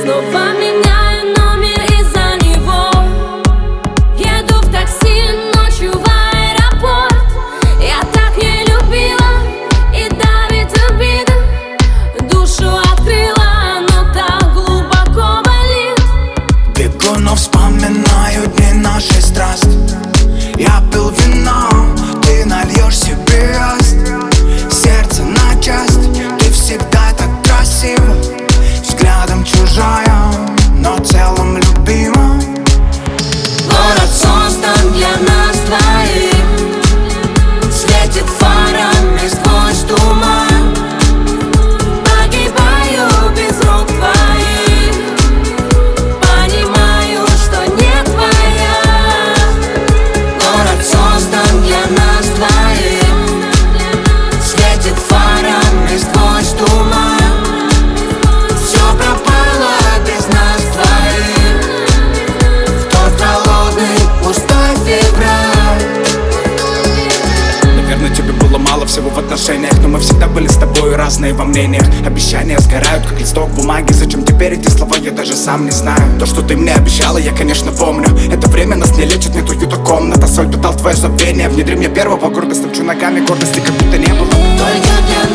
Снова меняю номер из-за него. Еду в такси ночью в аэропорт. Я так не любила, и давит обида. Душу открыла, но так глубоко болит. Бегу, но вспоминаю дни нашей страсти. Я пил вино, ты нальешь себе сердце на части. Ты всегда так красива, взглядом чужая, но в целом любима. Город создан для нас двоих, светит фарами сквозь туман. Погибаю без рук твоих, понимаю, что не твоя. Город создан для нас двоих, светит фарами сквозь туман. Все пропало без нас двоих в тот холодный, пустой февраль. Наверное, тебе было мало всего в отношениях, но мы всегда были с тобой разные во мнениях. Обещания сгорают, как листок бумаги. Зачем теперь эти слова, я даже сам не знаю. То, что ты мне обещала, я, конечно, помню. Это время нас не лечит, нет уюта комната. Соль, питал твое забвение. Внедри мне первого, гордо стопчу ногами, гордости как будто не было. Только для